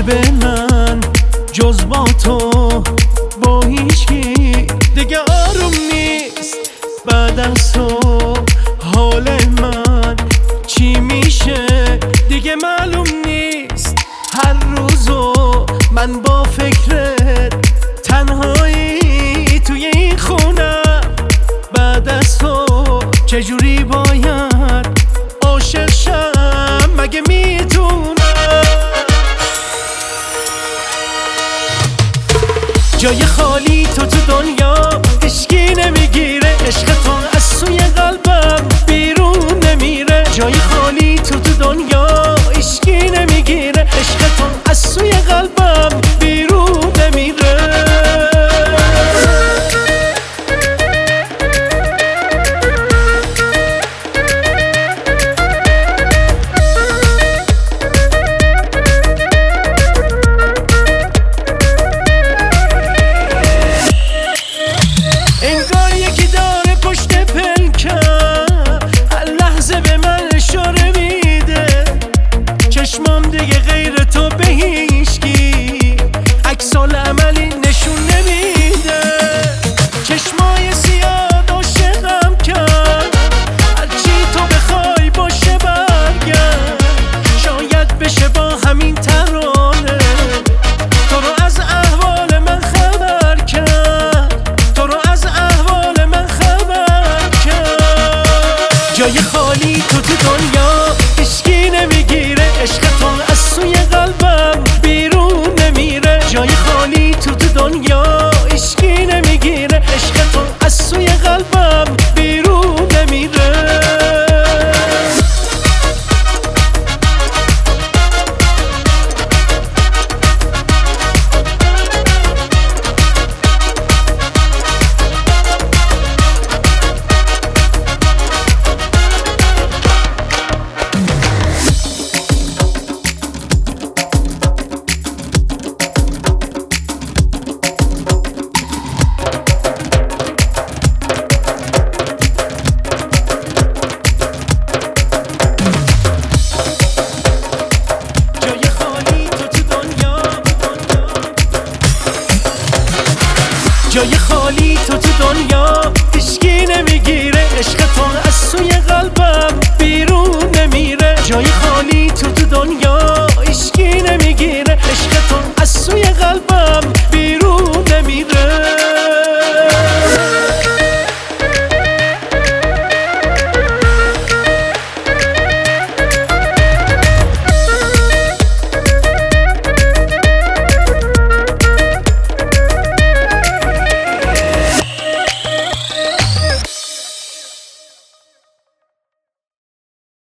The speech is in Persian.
قلب من جز با تو با هیچکی دیگه آروم نیست. بعد از تو حال من چی میشه دیگه معلوم نیست. هر روزو من با فکرت تنهایی توی این خونه. بعد از تو چجوری باید عاشق شم مگه میتونم؟ جای خالی تو دنیا هیچکی نمیگیره. عشق تو از سوی قلبم بیرون نمیره. جای خالی تو دنیا هیچکی نمیگیره. عشق تو از سوی قلبم بیرون نمیره. انگار یکی داره پشت پلکم هر لحظه به من اشاره